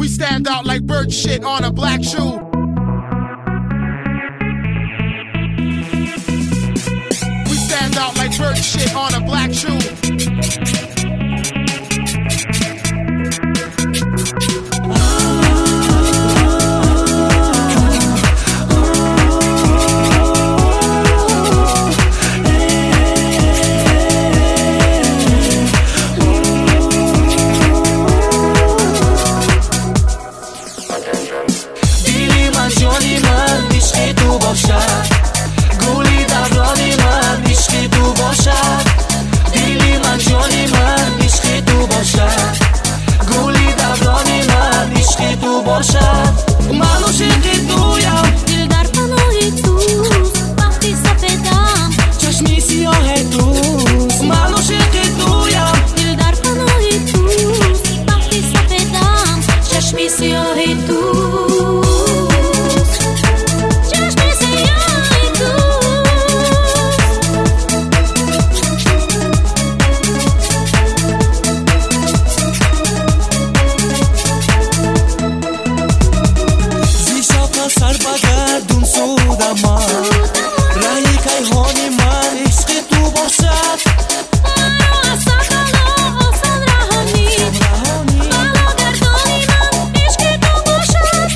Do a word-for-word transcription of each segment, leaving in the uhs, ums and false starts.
We stand out like bird shit on a black shoe. We stand out like bird shit on a black shoe. من عاشق تویم دل در پناه توست وقتی سفیدم چشمی سیاه توست من عاشق تویم دل در پناه توست وقتی سفیدم چشمی سیاه توست چشمی سیاه توست سر بگردون سودم من رای کیهانی من عشق تو باشد آسان کلا آسان رهانی بالا گردانی من عشق تو باشد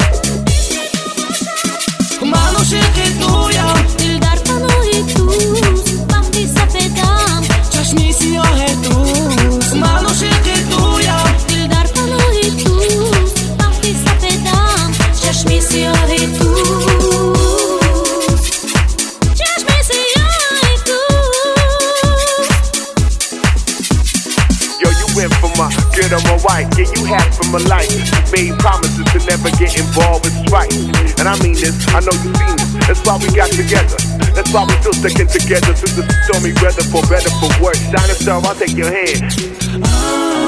من عاشق تویم دل در پناه توست وقتی سفیدم چشمی سیاه توست من عاشق تویم دل در پناه توست وقتی سفیدم چشمی سیاه Good on my wife, yeah, you half of my life. Made promises to never get involved with strife. And I mean this, I know you seen this. That's why we got together. That's why we still sticking together through the stormy weather, for better, for worse. Dinosaur, I'll take your hand.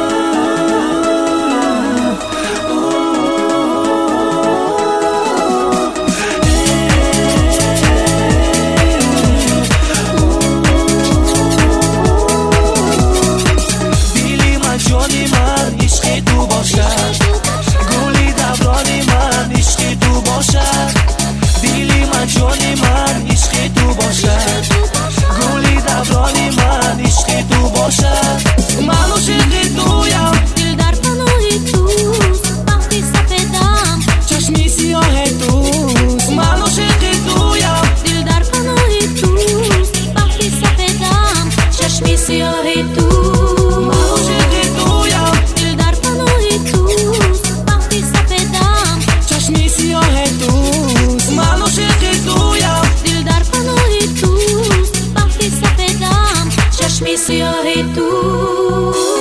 جانی من عشق تو باشد گلی دورانی من عشق تو باشد دیلی من جانی من عشق تو باشد گلی دورانی من عشق تو باشد من عاشق تویم دل در پناه توست وقتی سفیدم چشمی سیاه توست من عاشق تویم دل در پناه توست وقتی سفیدم چشمی سیاه توست من عاشق تویم دل در پناه توست وقتی سفیدم چشمی سیاه توست